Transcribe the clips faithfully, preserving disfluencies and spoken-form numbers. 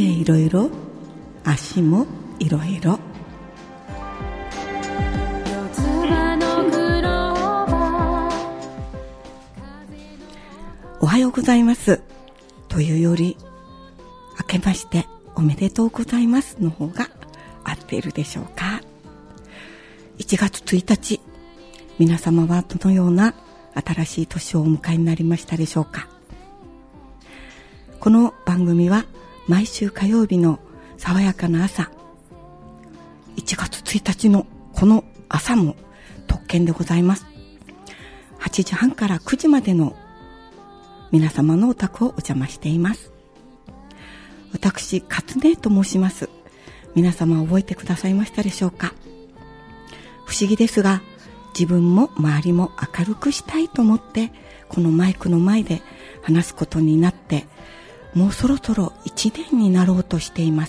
手いろいろ、足もいろいろ。おはようございますというより、明けましておめでとうございますの方が合っているでしょうか。いちがつついたち、皆様はどのような新しい年をお迎えになりましたでしょうか。この番組は毎週火曜日の爽やかな朝、いちがつついたちのこの朝も特権でございます。はちじはんからくじまでの皆様のお宅をお邪魔しています。私、勝根と申します。皆様覚えてくださいましたでしょうか。不思議ですが、自分も周りも明るくしたいと思ってこのマイクの前で話すことになって、もうそろそろいちねんになろうとしています。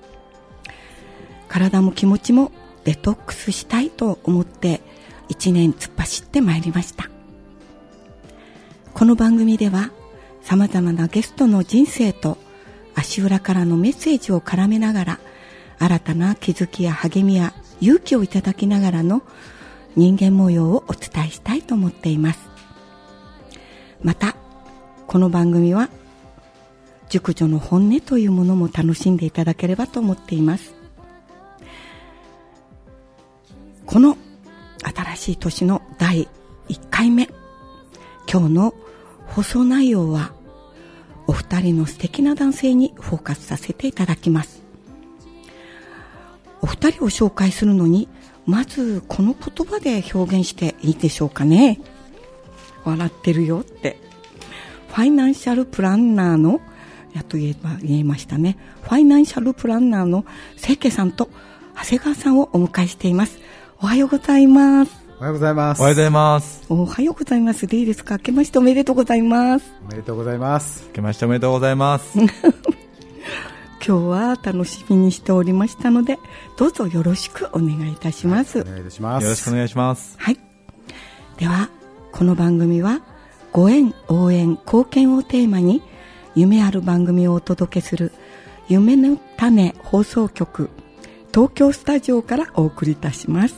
体も気持ちもデトックスしたいと思っていちねん突っ走ってまいりました。この番組では様々なゲストの人生と足裏からのメッセージを絡めながら、新たな気づきや励みや勇気をいただきながらの人間模様をお伝えしたいと思っています。またこの番組は熟女の本音というものも楽しんでいただければと思っています。この新しい年のだいいっかいめ、今日の放送内容はお二人の素敵な男性にフォーカスさせていただきます。お二人を紹介するのに、まずこの言葉で表現していいでしょうかね。笑ってるよって。ファイナンシャルプランナーのやっと言えば言えましたね。ファイナンシャルプランナーの清家さんと長谷川さんをお迎えしています。おはようございます。 おはようございます。 おはようございます。 おはようございますでいいですか。明けましておめでとうございます。 おめでとうございます。 明けましておめでとうございます今日は楽しみにしておりましたので、どうぞよろしくお願いいたします。 お願いいたします。 よろしくお願いします。 はい。ではこの番組はご縁、応援、貢献をテーマに夢ある番組をお届けする夢の種放送局東京スタジオからお送りいたします。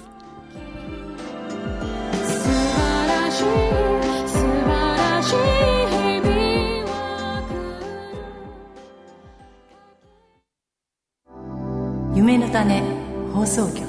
夢の種放送局。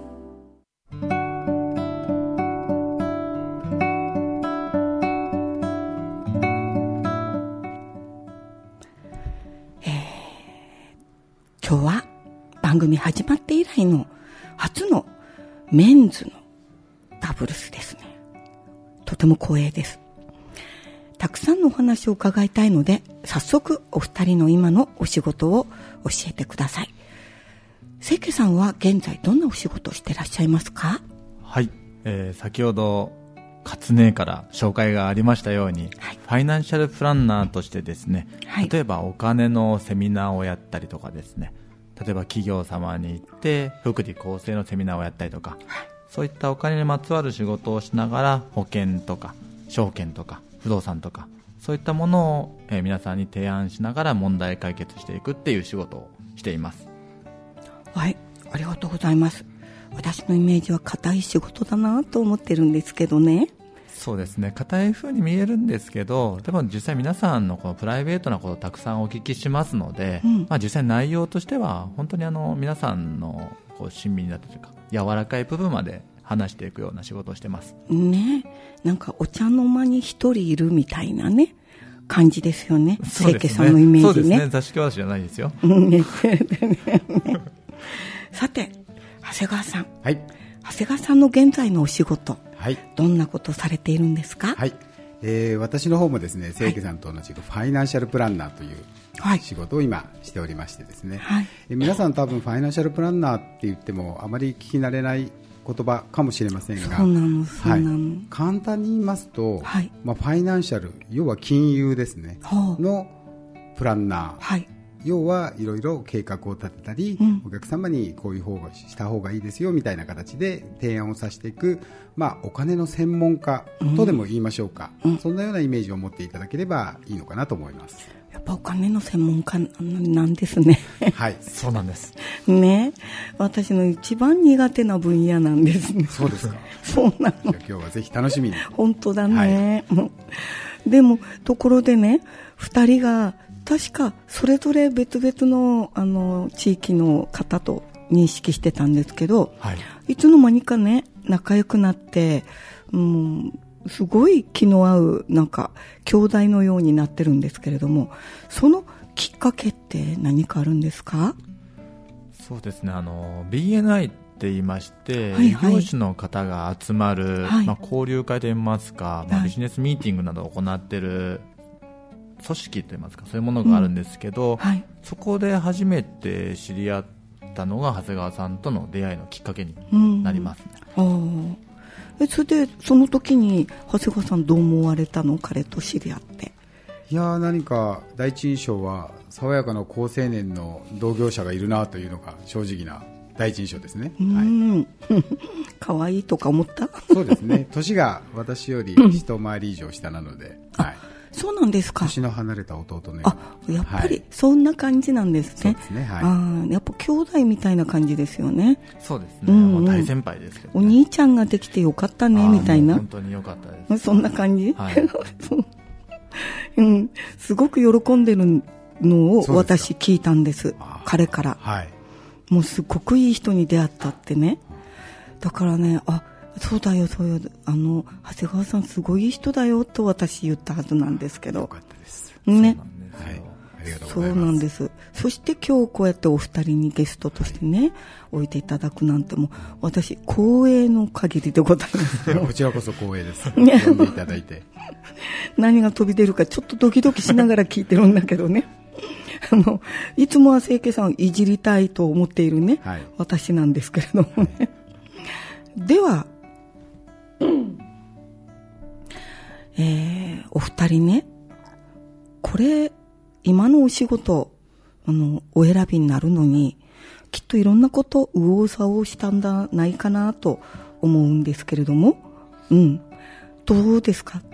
今日は番組始まって以来の初のメンズのダブルスですね。とても光栄です。たくさんのお話を伺いたいので、早速お二人の今のお仕事を教えてください。清家さんは現在どんなお仕事をしていらっしゃいますか。 はい、えー、先ほど勝根から紹介がありましたように、はい、ファイナンシャルプランナーとしてですね、はい、例えばお金のセミナーをやったりとかですね、例えば企業様に行って福利厚生のセミナーをやったりとか、はい、そういったお金にまつわる仕事をしながら保険とか証券とか不動産とかそういったものを、えー、皆さんに提案しながら問題解決していくっていう仕事をしています。 はい、ありがとうございます。私のイメージは固い仕事だなと思ってるんですけどね。 そうですね、固い風に見えるんですけど、でも実際皆さんのこのプライベートなことをたくさんお聞きしますので、うん、まあ、実際内容としては本当にあの皆さんのこう親身になったというか柔らかい部分まで話していくような仕事をしてますね。なんかお茶の間に一人いるみたいなね感じですよね。清家さんのイメージね。 そうですね、座敷わらしじゃないですよさて長谷川さん、 はい、 長谷川さんの現在のお仕事、 はい、 どんなことをされているんですか。 はい、えー、私の方もですね、清家さんと同じくファイナンシャルプランナーという仕事を今しておりましてですね、はい、えー、皆さん多分ファイナンシャルプランナーって言ってもあまり聞き慣れない言葉かもしれませんが、 そうなのそうなの、はい、 簡単に言いますと、はい、まあ、ファイナンシャル、要は金融ですねのプランナー要はいろいろ計画を立てたり、うん、お客様にこういう方がした方がいいですよみたいな形で提案をさせていく、まあ、お金の専門家とでも言いましょうか、うん、そんなようなイメージを持っていただければいいのかなと思います。 やっぱお金の専門家なんですね。 はい、 そうなんですね。私の一番苦手な分野なんですね。 そうですか。 そうなの。 じゃあ今日はぜひ楽しみに。 本当だね、はい、でもところでね、ふたりが確かそれぞれ別々 の, あの地域の方と認識してたんですけど、はい、いつの間にかね仲良くなって、うん、すごい気の合うなんか兄弟のようになってるんですけれども、そのきっかけって何かあるんですか？ そうですね、あの ビーエヌアイ って言いまして、はいはい、異業種の方が集まる、はい、まあ、交流会といいますか、まあ、ビジネスミーティングなどを行っている組織といいますか、そういうものがあるんですけど、うん、はい、そこで初めて知り合ったのが長谷川さんとの出会いのきっかけになりますね。 うん、えそれでその時に長谷川さんどう思われたの？彼と知り合って。 いや何か第一印象は爽やかな好青年の同業者がいるなというのが正直な第一印象ですね。うん、 はい、かわいいとか思った？ そうですね、年が私より一回り以上下なので、はい、 そうなんですか。 年の離れた弟のように。 あ、やっぱりそんな感じなんですね。 そうですね、はい、 あ、やっぱ兄弟みたいな感じですよね。 そうですね、うんうん、もう大先輩ですけど、ね、 お兄ちゃんができてよかったねみたいな。 本当によかったです。 そんな感じ、はいそううん、すごく喜んでるのを私聞いたんです、彼から、はい、もうすごくいい人に出会ったってね。だからね、あ、そうだよそうよ、あの長谷川さんすごいいい人だよと私言ったはずなんですけど。よかったですね。 はい、ありがとうございます。 そうなんです。そして今日こうやってお二人にゲストとしてね置いていただくなんても私光栄の限りでございますこちらこそ光栄です呼んでいただいて何が飛び出るかちょっとドキドキしながら聞いてるんだけどねあのいつもは清家さんをいじりたいと思っているね、はい、私なんですけれどもね、はい、では、えー、お二人ね、これ今のお仕事あのお選びになるのにきっといろんなこと右往左往したんだないかなと思うんですけれども、うん、どうですか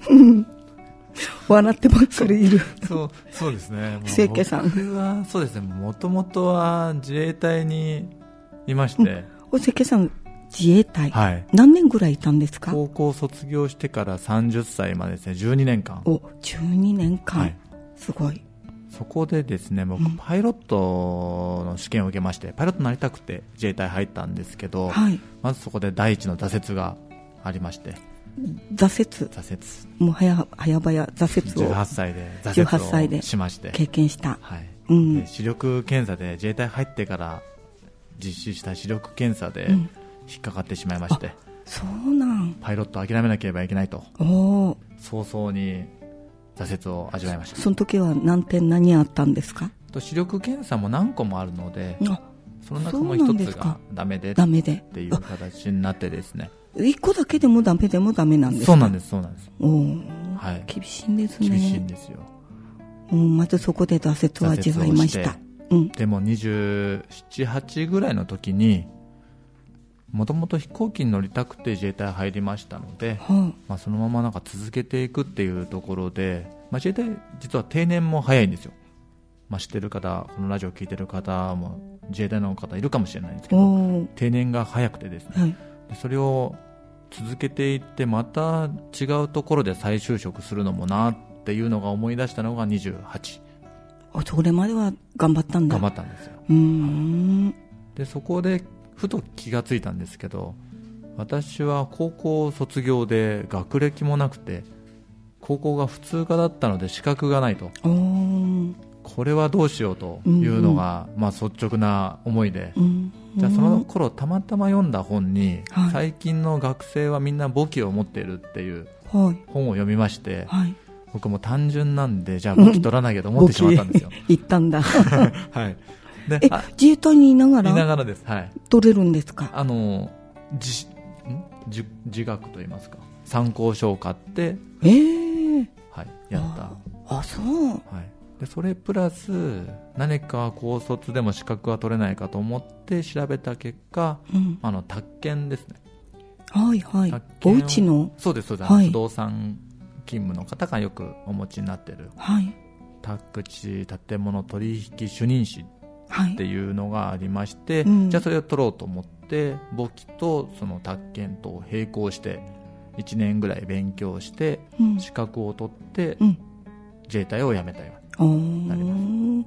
笑ってばっかりいるそうそうですね、 清家さん。 僕はそうですね、もともとは自衛隊にいまして、うん、 お清家さん自衛隊、 はい、 何年ぐらいいたんですか？ 高校卒業してからさんじゅっさいまでですね、じゅうにねんかん。 お、じゅうにねんかん、はい、すごい。 そこでですね、僕パイロットの試験を受けまして、うん、パイロットになりたくて自衛隊入ったんですけど、はい、まずそこで第一の挫折がありまして。 挫折挫折もう早早々挫折をじゅうはっさいで挫折をしまして経験した、 はい、うん、で視力検査で自衛隊入ってから実施した視力検査で引っかかってしまいまして、うん、 そうなん、 パイロットを諦めなければいけないとお早々に挫折を味わいました。 その時は何点何あったんですか？ と視力検査も何個もあるので、その中の一つがダメでっていう形になってですね、 いっこだけでもダメでもダメなんですか？ そうなんです、そうなんです。 お、はい、厳しいんですね。 厳しいんですよ。 うん、まずそこで挫折を味わいました。うん、 でもにじゅうなな、はちぐらいの時にもともと飛行機に乗りたくて自衛隊入りましたので、はあ、まあ、そのままなんか続けていくっていうところで、まあ、自衛隊実は定年も早いんですよ。まあ、知ってる方、このラジオ聞いてる方も自衛隊の方いるかもしれないんですけど、定年が早くてですね、はい、でそれを続けていってまた違うところで再就職するのもなっていうのが思い出したのがにじゅうはち。 それまでは頑張ったんだ。 頑張ったんですよ。 うーん、 でそこでふと気がついたんですけど、私は高校卒業で学歴もなくて高校が普通科だったので資格がないと、これはどうしようというのが、うんうん、まあ、率直な思いで、うんうん、じゃあその頃たまたま読んだ本に、はい、最近の学生はみんな簿記を持っているっていう本を読みまして、はい、僕も単純なんでじゃあ簿記取らなきゃと思ってしまったんですよ。 言ったんだ、 はい、でえ自衛隊にいながらいながらです、はい、 取れるんですか？ あの 自, 自, 自学といいますか参考書を買って、 えーはい、やった。 ああそう、はい、 でそれプラス何か高卒でも資格は取れないかと思って調べた結果、うん、あの宅建ですね。 はいはい。お家のそうですそうです、はい、不動産勤務の方がよくお持ちになっている、 はい、 宅地建物取引主任士っていうのがありまして、 はい、うん、 じゃあそれを取ろうと思って簿記とその宅建と並行していちねんぐらい勉強して、うん、資格を取って、うん、自衛隊を辞めたようになります。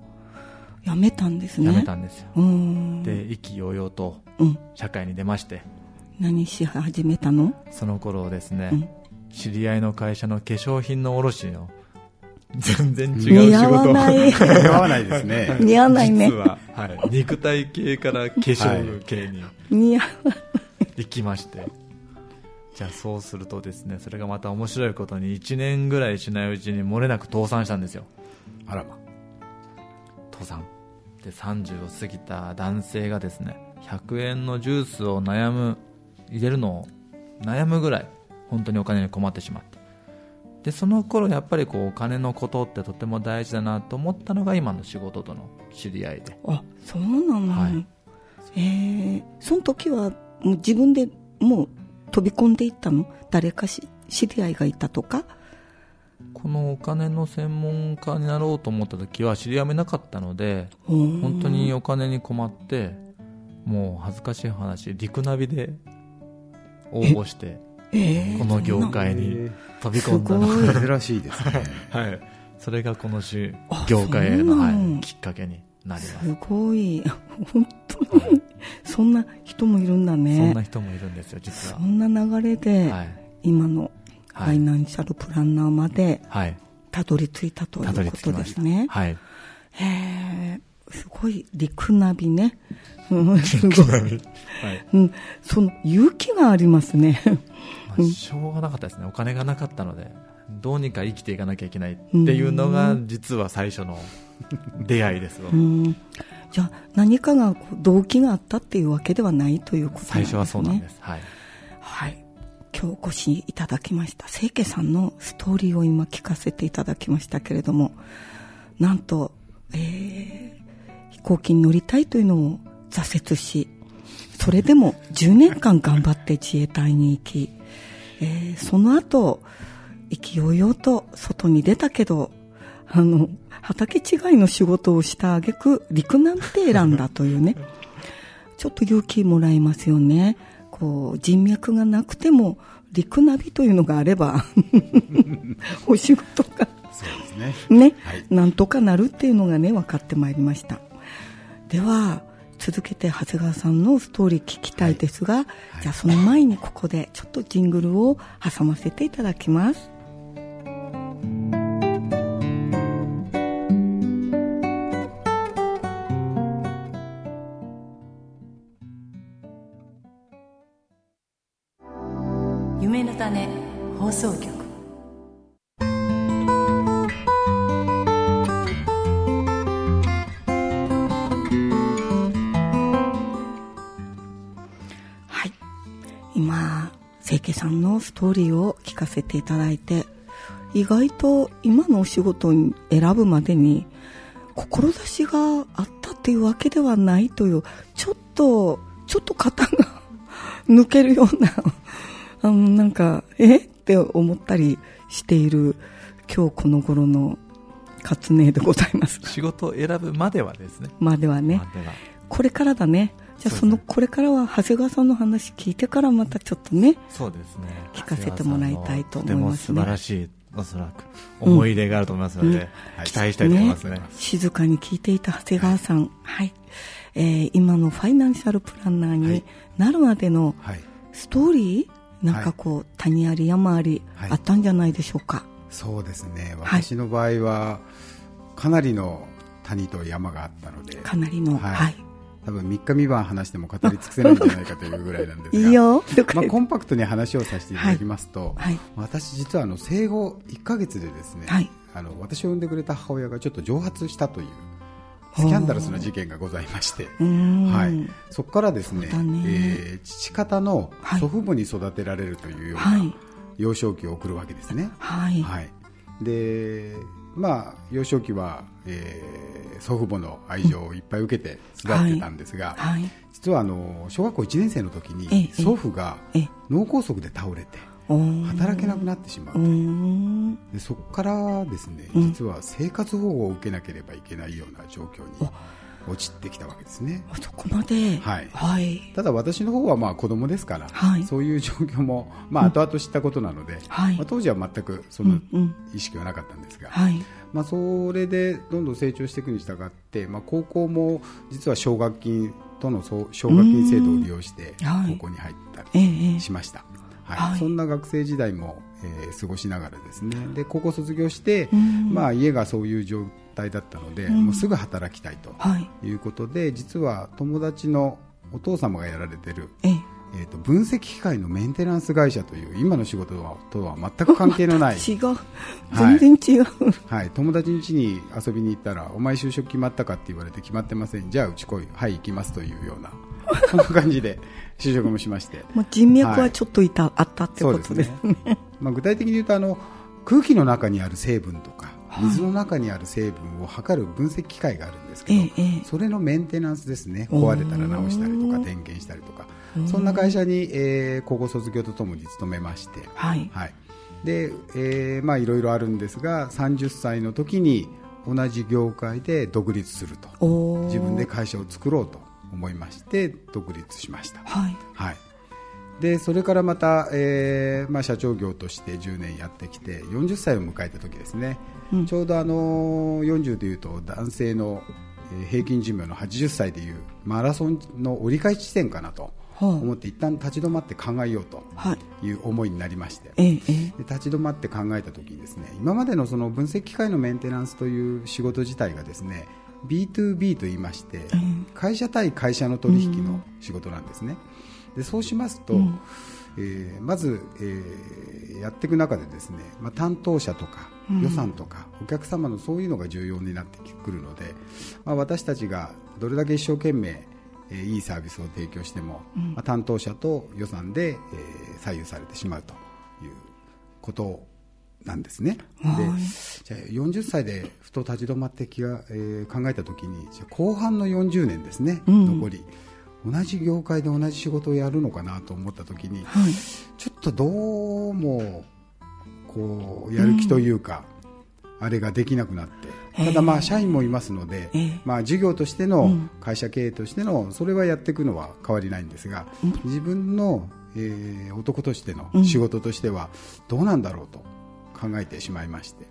辞めたんですね。 辞めたんですよ。で意気揚々と社会に出まして、 うん、何し始めたの？ その頃ですね、うん、知り合いの会社の化粧品の卸の全然違う仕事。 似合わない。 似合わないですね。 似合わないね。 実は、はい、肉体系から化粧系に似合わない行きまして、じゃあそうするとですね、それがまた面白いことにいちねんぐらいしないうちに漏れなく倒産したんですよ。 あらま。 倒産でさんじゅうを過ぎた男性がですね、ひゃくえんのジュースを悩む入れるのを悩むぐらい本当にお金に困ってしまって、でその頃やっぱりこうお金のことってとても大事だなと思ったのが今の仕事との知り合いで。 あ、そうなの、 はい、 えー、その時はもう自分でもう飛び込んでいったの？誰かし知り合いがいたとか？ このお金の専門家になろうと思った時は知り合いもなかったので、本当にお金に困って、もう恥ずかしい話、リクナビで応募して、えー、この業界に飛び込んだのが珍しいですね。 はい、それがこの業界への、はい、きっかけになります。 すごい、本当に、はい、そんな人もいるんだね。 そんな人もいるんですよ、実は。 そんな流れで、はい、今のファイナンシャルプランナーまでたどり着いたということですね。 はい、 へー、すごいリクナビね。すごい、はい、 うん、その勇気がありますね。 まあ、しょうがなかったですね。お金がなかったのでどうにか生きていかなきゃいけないっていうのが実は最初の出会いですわ。 うん、じゃあ何かが動機があったっていうわけではないということなんですね。 最初はそうなんです。はい、 はい、今日お越しいただきました清家さんのストーリーを今聞かせていただきましたけれども、なんと、えー、飛行機に乗りたいというのを挫折し、それでもじゅうねんかん頑張って自衛隊に行き、えー、その後意気揚々と外に出たけど、あの畑違いの仕事をした挙句陸なんて選んだというねちょっと勇気もらえますよね。こう人脈がなくても陸ナビというのがあればお仕事がそうですね、 ね、はい、なんとかなるっていうのがね分かってまいりました。では続けて長谷川さんのストーリー聞きたいですが、はいはい、じゃあその前にここでちょっとジングルを挟ませていただきます。 夢の種放送局。 今清家さんのストーリーを聞かせていただいて、意外と今のお仕事を選ぶまでに志があったっていうわけではないという、ちょっとちょっと肩が抜けるようなあのなんかえって思ったりしている今日この頃の勝音でございます。 仕事を選ぶまではですね。 まではね。まではこれからだね。じゃあそのこれからは長谷川さんの話聞いてからまたちょっとね、 そうですね、 聞かせてもらいたいと思いますね。 とても素晴らしい、おそらく思い入れがあると思いますので、うん、期待したいと思いますね。ね、静かに聞いていた長谷川さん、はいはい、えー、今のファイナンシャルプランナーになるまでのストーリー、なんかこう、はい、谷あり山ありあったんじゃないでしょうか。はい、 そうですね、私の場合はかなりの谷と山があったので、 かなりの、はいはい、 多分みっかみばん話しても語り尽くせないんじゃないかというぐらいなんですがいいよ、 まあ、コンパクトに話をさせていただきますと、はいはい、私実はあの生後いっかげつでですね、はい、あの私を産んでくれた母親がちょっと蒸発したというスキャンダルスな事件がございまして、はい、そこからですね、えー、父方の祖父母に育てられるというような幼少期を送るわけですね。はいはい、でまあ、幼少期は、えー、祖父母の愛情をいっぱい受けて育ってたんですが、はいはい、実はあの小学校いちねん生の時に祖父が脳梗塞で倒れて働けなくなってしまうというで、そこからですね、実は生活保護を受けなければいけないような状況に陥ってきたわけですね。 そこまで、 はいはい、ただ私の方はまあ子供ですから、はい、そういう状況もまあ後々知ったことなので、うんはいまあ、当時は全くその意識はなかったんですが、うんうんはいまあ、それでどんどん成長していくに従って、まあ、高校も実は奨学金との奨学金制度を利用して高校に入ったりしました、はいはいはい、そんな学生時代も、えー、過ごしながらですね、で高校卒業して、まあ、家がそういう状態だったので、うん、もうすぐ働きたいということで、はい、実は友達のお父様がやられている、ええー、と分析機械のメンテナンス会社という今の仕事とは全く関係のない違う、全然違う、 はいはい、友達の家に遊びに行ったらお前就職決まったかって言われて決まってません、じゃあうち来い、はい行きますというようなそんな感じで就職もしましてもう人脈はちょっといた、はい、あったってことですね。 まあ、具体的に言うとあの空気の中にある成分とか水の中にある成分を測る分析機械があるんですけど、ええ、それのメンテナンスですね、壊れたら直したりとか点検したりとか、そんな会社に、えー、高校卒業とともに勤めまして、はいはいでえーまあ、いろいろあるんですがさんじゅっさいの時に同じ業界で独立すると、自分で会社を作ろうと思いまして独立しました、はいはい、でそれからまた、えーまあ、社長業としてじゅうねんやってきてよんじゅっさいを迎えた時ですね、うん、ちょうどあのよんじゅうでいうと男性の平均寿命のはちじゅっさいでいうマラソンの折り返し地点かなと思って一旦立ち止まって考えようという思いになりまして、はい、で立ち止まって考えた時にですね、今までのその分析機械のメンテナンスという仕事自体がですね ビーツービー と言いまして、うん、会社対会社の取引の仕事なんですね。でそうしますと、うんえー、まず、えー、やっていく中でですね、まあ、担当者とか予算とか、うん、お客様のそういうのが重要になってくるので、まあ、私たちがどれだけ一生懸命、えー、いいサービスを提供しても、うんまあ、担当者と予算で、えー、左右されてしまうということなんですね。でじゃあよんじゅっさいでふと立ち止まって気が、えー、考えたときに、じゃあ後半のよんじゅうねんですね、うん、残り同じ業界で同じ仕事をやるのかなと思ったときに、はい、ちょっとどうもこうやる気というか、うん、あれができなくなって、ただまあ社員もいますので、まあ、事業としての会社経営としてのそれはやっていくのは変わりないんですが、うん、自分の、えー、男としての仕事としてはどうなんだろうと考えてしまいまして、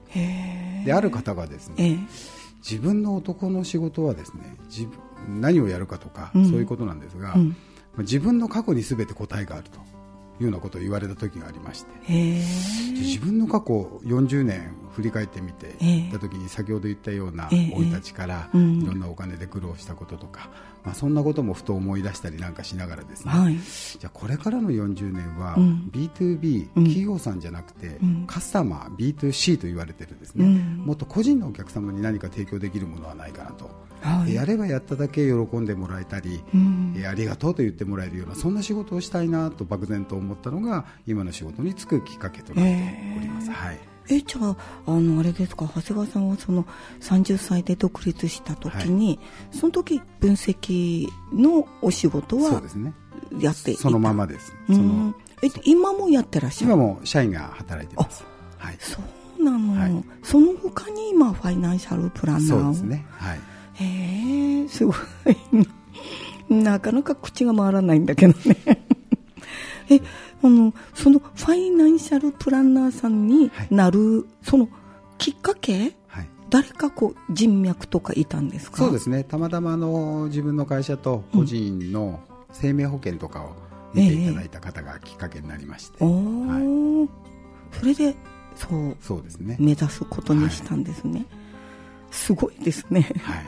である方がですね、自分の男の仕事はですね、自分何をやるかとか、うん、そういうことなんですが、うん、自分の過去に全て答えがあるというようなことを言われた時がありまして、へ自分の過去よんじゅうねん振り返ってみていた時に、先ほど言ったような生い立ちからいろんなお金で苦労したこととか、まあ、そんなこともふと思い出したりなんかしながらですね、はい、じゃあこれからのよんじゅうねんは ビーツービー、うん、企業さんじゃなくて、うん、カスタマー ビーツーシー と言われているですね、うん、もっと個人のお客様に何か提供できるものはないかなと、はい、やればやっただけ喜んでもらえたり、うん、ありがとうと言ってもらえるようなそんな仕事をしたいなと漠然と思ったのが今の仕事に就くきっかけとなっております、えーはい、 えじゃあ、あのあれですか、長谷川さんはそのさんじゅっさいで独立した時に、はい、その時分析のお仕事はそうですね、やっていた。 そのままです。 そのえ今もやってらっしゃる？ 今も社員が働いてます。はい、 そうなの、はい、その他に今ファイナンシャルプランナーを。 そうですね、はい、 へえすごいなかなか口が回らないんだけどねえあのそのファイナンシャルプランナーさんになる、はい、そのきっかけ、はい、誰かこう人脈とかいたんですか？ そうですね、たまたまあの自分の会社と個人の生命保険とかを見ていただいた方がきっかけになりまして、えーはい、それでそうそうですね、目指すことにしたんですね、はい、すごいですね、はい、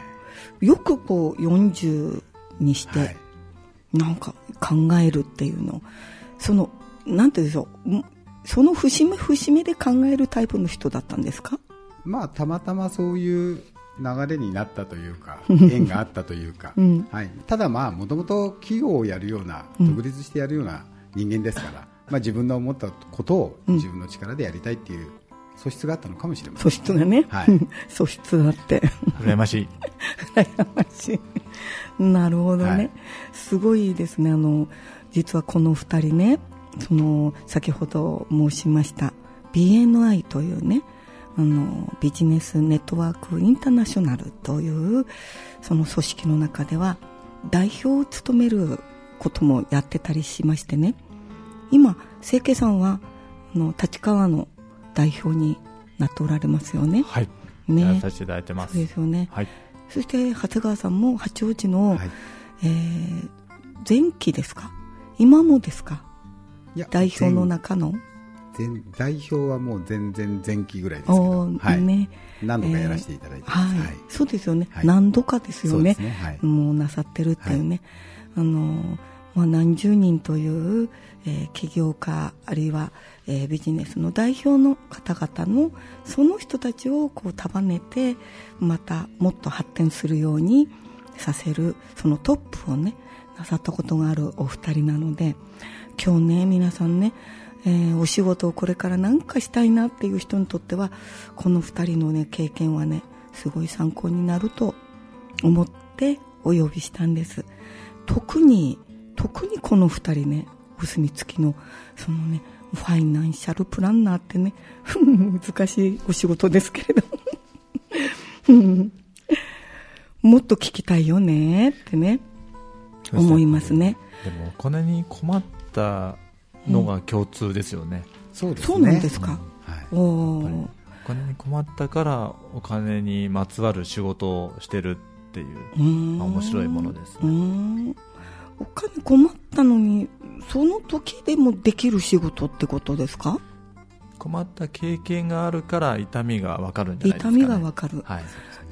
よくこうよんじゅうにしてなんか考えるっていうの、そのなんていうんでしょう、その節目節目で考えるタイプの人だったんですか？ まあたまたまそういう流れになったというか縁があったというか、うんはい、ただまあもともと企業をやるような独立してやるような人間ですから、うんまあ、自分の思ったことを自分の力でやりたいっていう素質があったのかもしれません、 素質がね、はい、素質だって羨ましい羨ましいなるほどね、はい、すごいですね。あの実はこのふたりね、その先ほど申しました ビーエヌアイ というね、あのビジネスネットワークインターナショナルというその組織の中では代表を務めることもやってたりしましてね、今清家さんはあの立川の代表になっておられますよね。 はい、 ね、 やらさせていただいてます。 そうですよね、 はい、 そして長谷川さんも八王子の、はい、えー、前期ですか今もですか。いや代表の中の代表はもう全然前期ぐらいですけど、はい、ね、何度かやらせていただいてます、 えーはいはい、そうですよね、はい、何度かですよ ね, ね、はい、もうなさってるっていうね、はい、あのまあ、何十人という、えー、起業家あるいは、えー、ビジネスの代表の方々のその人たちをこう束ねてまたもっと発展するようにさせるそのトップをねなさったことがあるお二人なので、今日ね皆さんね、えー、お仕事をこれから何かしたいなっていう人にとってはこの二人のね経験はねすごい参考になると思ってお呼びしたんです。特に特にこの二人ね、お墨付きのそのねファイナンシャルプランナーってね難しいお仕事ですけれどももっと聞きたいよねってね思いますね。 でもお金に困ったのが共通ですよね、 うん、そうですね。 そうなんですか、 うん、はい、お, お金に困ったからお金にまつわる仕事をしてるっていう、まあ、面白いものですね。うーん、 お金困ったのにその時でもできる仕事ってことですか。 困った経験があるから痛みが分かるんじゃないですかね。 痛みが分かる、はい、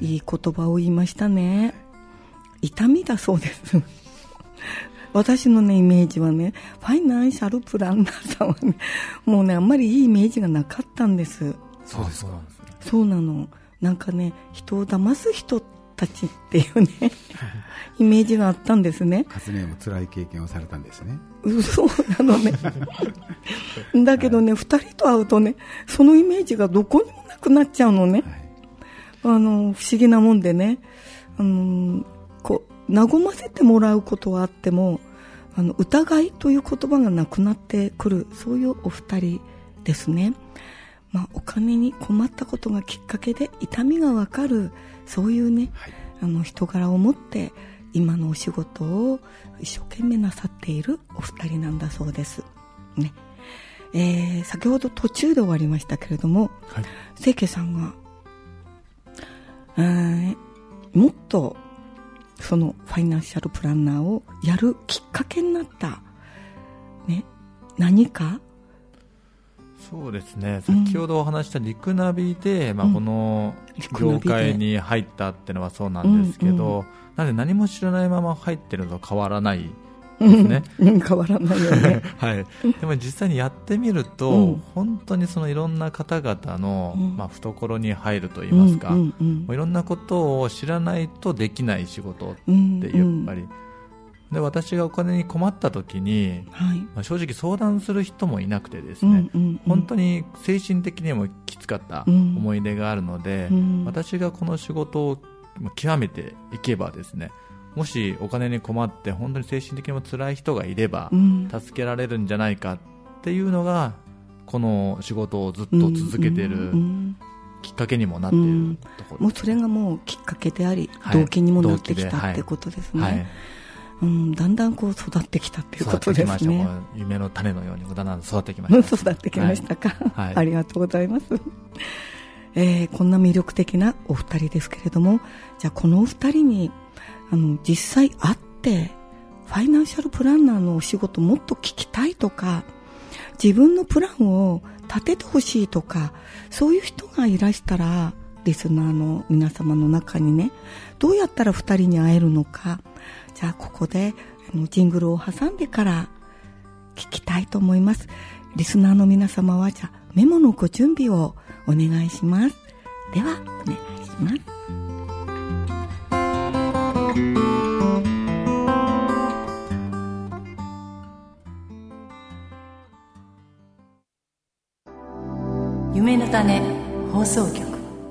いい言葉を言いましたね。痛みだそうです私のねイメージはねファイナンシャルプランナーさんはねもうねあんまりいいイメージがなかったんです。 そうですか。 そうなの。なんかね人を騙す人たちっていうねイメージがあったんですね。 カズネも辛い経験をされたんですね。 そうなのねだけどね、はい、ふたりと会うとねそのイメージがどこにもなくなっちゃうのね、はい、あの不思議なもんでね、あのこう和ませてもらうことはあってもあの疑いという言葉がなくなってくる、そういうお二人ですね。まあ、お金に困ったことがきっかけで痛みがわかる、そういうね、はい、あの人柄を持って今のお仕事を一生懸命なさっているお二人なんだそうですね。えー、先ほど途中で終わりましたけれども、はい、清家さんが、えー、もっとそのファイナンシャルプランナーをやるきっかけになった、ね、何か。 そうですね、先ほどお話したリクナビで、うん、まあ、この業界に入ったっていうのはそうなんですけど、うんうん、なので何も知らないまま入ってるのと変わらないですね、 うん、変わらないよね、 はい、でも実際にやってみると、うん、本当にそのいろんな方々の、うん、まあ、懐に入るといいますか、うんうんうん、いろんなことを知らないとできない仕事ってやっぱり、うんうん、で私がお金に困った時に、はい、まあ、正直相談する人もいなくてですね、うんうんうん、本当に精神的にもきつかった思い出があるので、うん、私がこの仕事を極めていけばですね、もしお金に困って本当に精神的にも辛い人がいれば助けられるんじゃないかっていうのがこの仕事をずっと続けているきっかけにもなっているところです、ね、 もうそれがもうきっかけであり、はい、動機にもなってきたってことですね、はいはい、うん、だんだんこう育ってきたっていうことですね。育ってきました。 夢の種のようにだんだん育ってきました。 育ってきましたか、はいはい、ありがとうございます、えー、こんな魅力的なお二人ですけれども、じゃあこのお二人にあの実際会ってファイナンシャルプランナーのお仕事もっと聞きたいとか、自分のプランを立ててほしいとか、そういう人がいらしたらリスナーの皆様の中にね、どうやったらふたりに会えるのか、じゃあここであのジングルを挟んでから聞きたいと思います。リスナーの皆様はじゃあメモのご準備をお願いします。ではお願いします。 夢の種放送局。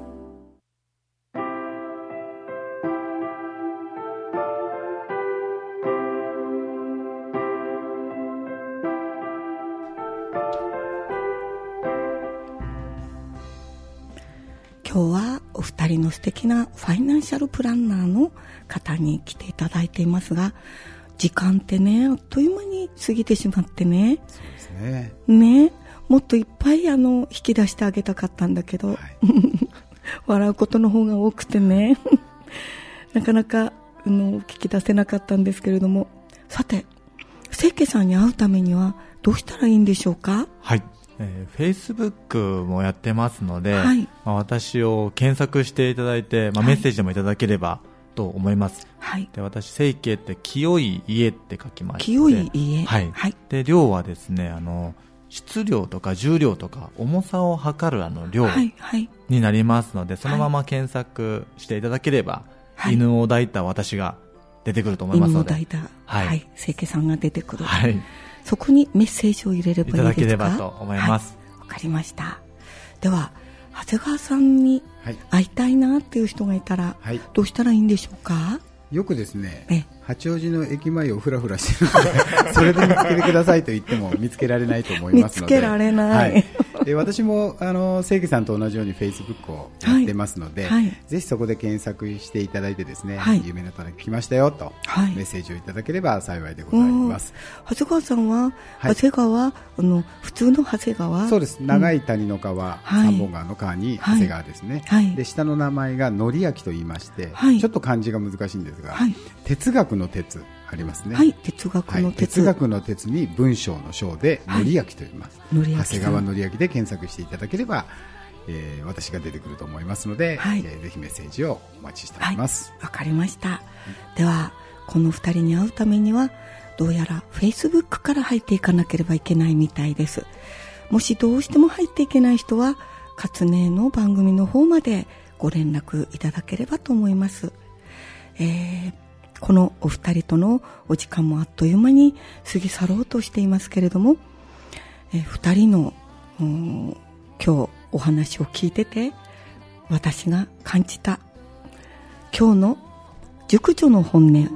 今日はお二人の素敵なファイナンシャルプランナーの方に来ていただいていますが、時間ってね、あっという間に過ぎてしまってね。 そうですね。 ね、もっといっぱいあの引き出してあげたかったんだけど、はい、笑うことの方が多くてねなかなかあの聞き出せなかったんですけれども、さて清家さんに会うためにはどうしたらいいんでしょうか？ はい、えー、Facebook もやってますので、 はい、 まあ、私を検索していただいて、まあ、メッセージでもいただければと思います。はい、で私清家って清い家って書きまして、 清い家、 はいはい、で量はですね、あの質量とか重量とか重さを測るあの量になりますので、はいはい、そのまま検索していただければ、はい、犬を抱いた私が出てくると思いますので、 犬を抱いた、はいはい、清家さんが出てくる、 はい、 そこにメッセージを入れればいいですか？ いただければと思います。 わ、はい、かりました。では長谷川さんに会いたいなっていう人がいたら、はい、どうしたらいいんでしょうか？ よくですね、八王子の駅前をフラフラしてるのでそれで見つけてくださいと言っても見つけられないと思いますので、 見つけられない、はい、 で私もあの清家さんと同じように Facebook をやってますので、はいはい、ぜひそこで検索していただいてですね、はい、夢の種来ましたよと、はい、メッセージをいただければ幸いでございます。 長谷川さんは、はい、長谷川あの普通の長谷川、 そうです、長い谷の川、うん、三本川の川に長谷川ですね、はい、で下の名前が則明と言いまして、はい、ちょっと漢字が難しいんですが、はい、哲学の哲ありますね。 はい、哲学の哲、はい、 哲学の哲に文章の章で則明と言います。はい、長谷川則明で検索していただければ、えー、私が出てくると思いますので、はい、えー、ぜひメッセージをお待ちしております。 わ、はい、かりました。はい、ではこの二人に会うためにはどうやら Facebook から入っていかなければいけないみたいです。もしどうしても入っていけない人は勝音の番組の方までご連絡いただければと思います。えーこのお二人とのお時間もあっという間に過ぎ去ろうとしていますけれども、え二人の今日お話を聞いてて私が感じた今日の熟女の本音、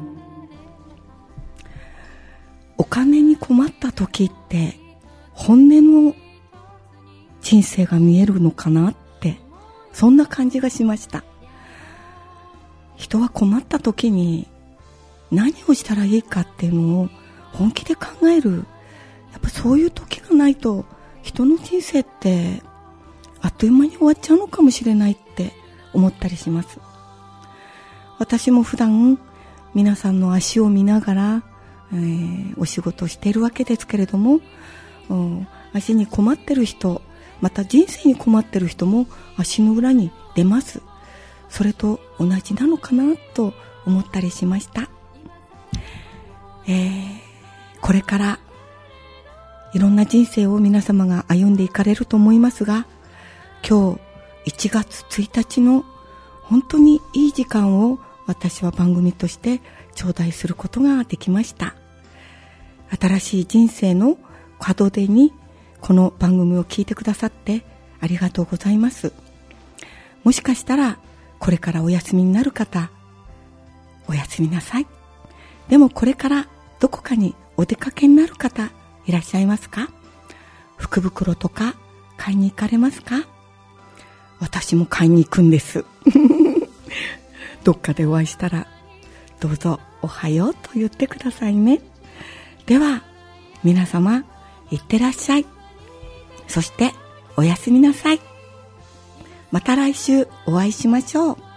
お金に困った時って本音の人生が見えるのかなって、そんな感じがしました。人は困った時に何をしたらいいかっていうのを本気で考える、やっぱそういう時がないと人の人生ってあっという間に終わっちゃうのかもしれないって思ったりします。私も普段皆さんの足を見ながら、えー、お仕事をしているわけですけれども、うん、足に困ってる人、また人生に困ってる人も足の裏に出ます。それと同じなのかなと思ったりしました。えー、これからいろんな人生を皆様が歩んでいかれると思いますが、今日いちがつついたちの本当にいい時間を私は番組として頂戴することができました。新しい人生の門出にこの番組を聞いてくださってありがとうございます。もしかしたらこれからお休みになる方、おやすみなさい。でもこれからどこかにお出かけになる方いらっしゃいますか？福袋とか買いに行かれますか？私も買いに行くんですどっかでお会いしたらどうぞおはようと言ってくださいね。では皆様いってらっしゃい。そしておやすみなさい。また来週お会いしましょう。